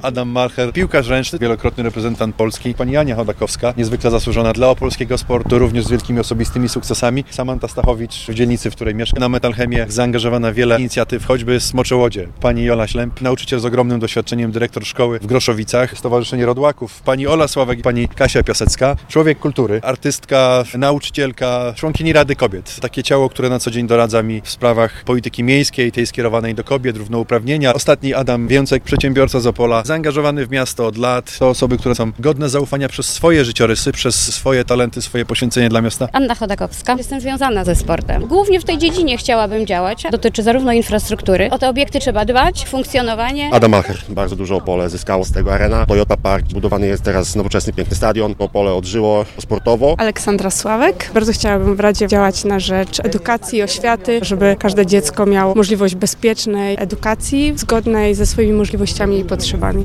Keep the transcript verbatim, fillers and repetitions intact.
Adam Malcher, piłkarz ręczny, wielokrotny reprezentant Polski. Pani Ania Chodakowska, niezwykle zasłużona dla opolskiego sportu, również z wielkimi osobistymi sukcesami. Samanta Stachowicz w dzielnicy, w której mieszka, na Metalchemię, zaangażowana w wiele inicjatyw, choćby Smoczołodzie. Pani Jola Ślęp, nauczyciel z ogromnym doświadczeniem, dyrektor szkoły w Groszowicach, Stowarzyszenie Rodłaków. Pani Ola Sławek i pani Kasia Piasecka, człowiek kultury, artystka, nauczycielka, członkini Rady Kobiet. Takie ciało, które na co dzień doradza mi w sprawach polityki miejskiej, tej skierowanej do kobiet, równouprawnienia. Ostatni Adam Więcek, przedsiębiorca z Opola, zaangażowany w miasto od lat. To osoby, które są godne zaufania przez swoje życiorysy, przez swoje talenty, swoje poświęcenie dla miasta. Anna Chodakowska. Jestem związana ze sportem. Głównie w tej dziedzinie chciałabym działać. Dotyczy zarówno infrastruktury, o te obiekty trzeba dbać, funkcjonowanie. Adam Malcher. Bardzo dużo Opole zyskało z tego arena. Toyota Park, budowany jest teraz nowoczesny, piękny stadion. Opole odżyło sportowo. Aleksandra Sławek. Bardzo chciałabym w Radzie działać na rzecz edukacji i oświaty, żeby każde dziecko miało możliwość bezpiecznej edukacji, zgodnej ze swoimi możliwościami i potrzebami.